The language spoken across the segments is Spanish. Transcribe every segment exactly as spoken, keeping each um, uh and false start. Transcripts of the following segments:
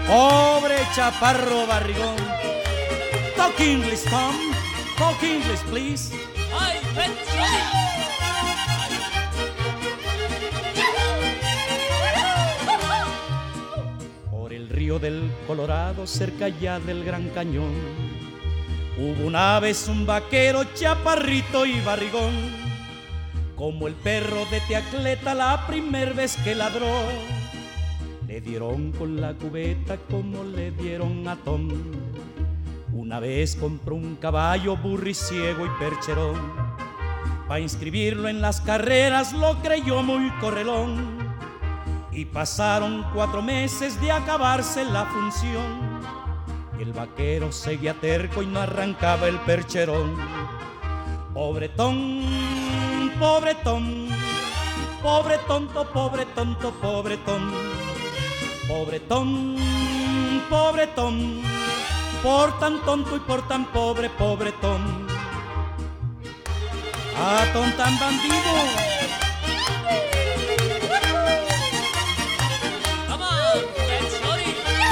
Pobre chaparro barrigón. Talk English, Tom. Talk English, please. Ay, ven, Johnny. Por el río del Colorado, cerca ya del Gran Cañón, hubo una vez un vaquero chaparrito y barrigón, como el perro de Teacleta la primer vez que ladró. Le dieron con la cubeta como le dieron a Tom. Una vez compró un caballo burriciego y percherón. Pa' inscribirlo en las carreras lo creyó muy correlón. Y pasaron cuatro meses de acabarse la función. Y el vaquero seguía terco y no arrancaba el percherón. Pobretón, pobretón, pobre tonto, pobre tonto, pobretón. Pobretón, pobretón, por tan tonto y por tan pobre, pobretón. Ah, ton tan bandido. Come on, ven, Johnny.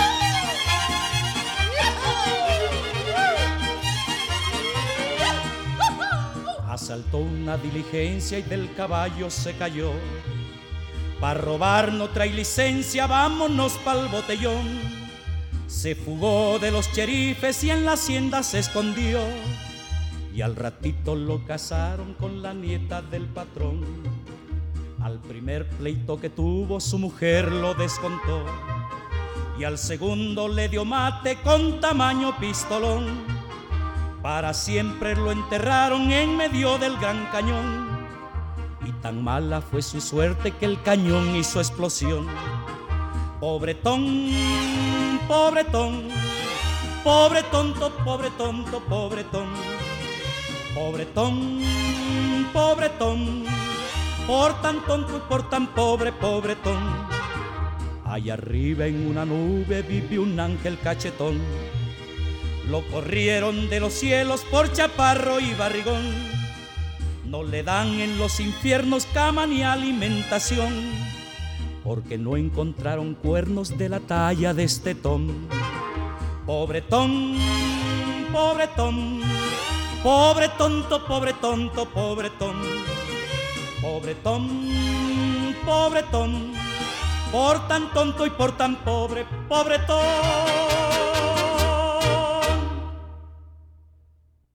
Asaltó una diligencia y del caballo se cayó. Pa' robar no trae licencia, vámonos pa'l botellón. Se fugó de los cherifes y en la hacienda se escondió. Y al ratito lo casaron con la nieta del patrón. Al primer pleito que tuvo su mujer lo descontó. Y al segundo le dio mate con tamaño pistolón. Para siempre lo enterraron en medio del Gran Cañón. Y tan mala fue su suerte que el cañón hizo explosión. Pobretón, pobretón, pobre tonto, pobre tonto, pobretón. Pobretón, pobretón, por tan tonto y por tan pobre, pobretón. Allá arriba en una nube vive un ángel cachetón. Lo corrieron de los cielos por chaparro y barrigón. No le dan en los infiernos cama ni alimentación, porque no encontraron cuernos de la talla de este Tom. Pobretón, pobretón, pobre tonto, pobre tonto, pobretón. Pobretón, pobretón, por tan tonto y por tan pobre, pobretón.